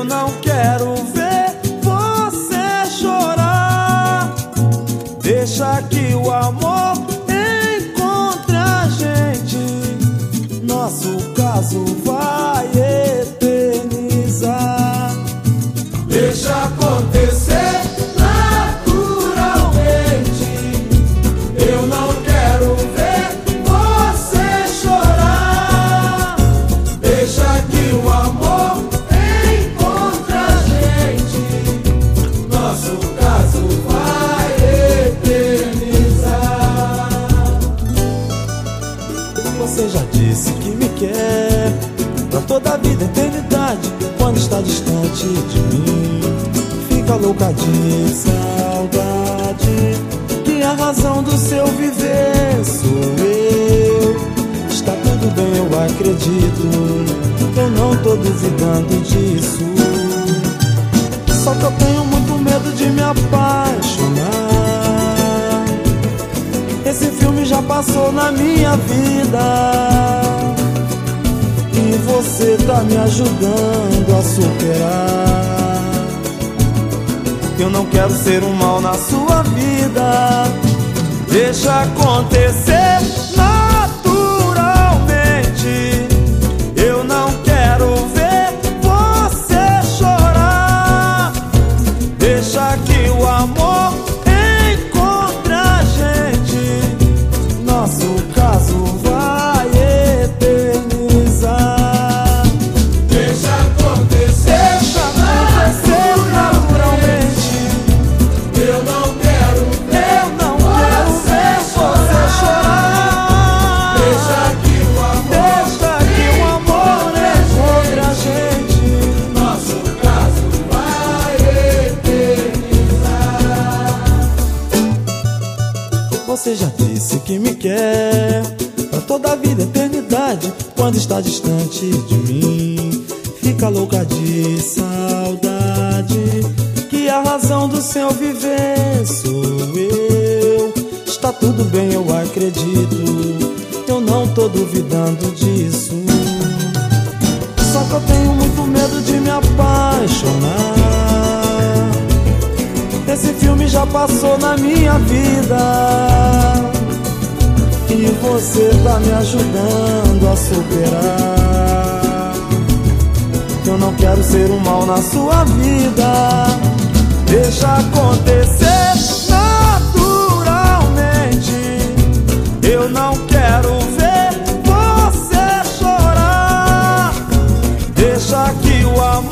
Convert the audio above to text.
Eu não quero ver você chorar. Deixa que o amor encontre a gente. Nosso caso vai eternizar. Deixa acontecer naturalmente. Eu não quero ver você chorar. Deixa que o amor encontre a gente. Nosso caso vai eternizar. Você já disse que me quer pra toda a vida, eternidade. Quando está distante de mim, fica louca de saudade. Que a razão do seu viver sou eu. Está tudo bem, eu acredito. Eu não tô duvidando disso. Só que eu tenho muito medo de me apaixonar. Esse filme já passou na minha vida. E você tá me ajudando a superar. Eu não quero ser um mal na sua vida. Deixa acontecer naturalmente. Eu não quero ver você chorar. Deixa que o amor encontre a gente. Nosso caso vai eternizar. Você já disse que me quer pra toda a vida, eternidade. Quando está distante de mim, fica louca de saudade. Que a razão do seu viver sou eu. Está tudo bem, eu acredito. Eu não tô duvidando disso. Só que eu tenho muito medo de me apaixonar. Esse filme já passou na minha vida. E você tá me ajudando a superar. Eu não quero ser um mal na sua vida. Deixa acontecer naturalmente. Eu não quero ver você chorar. Deixa que o amor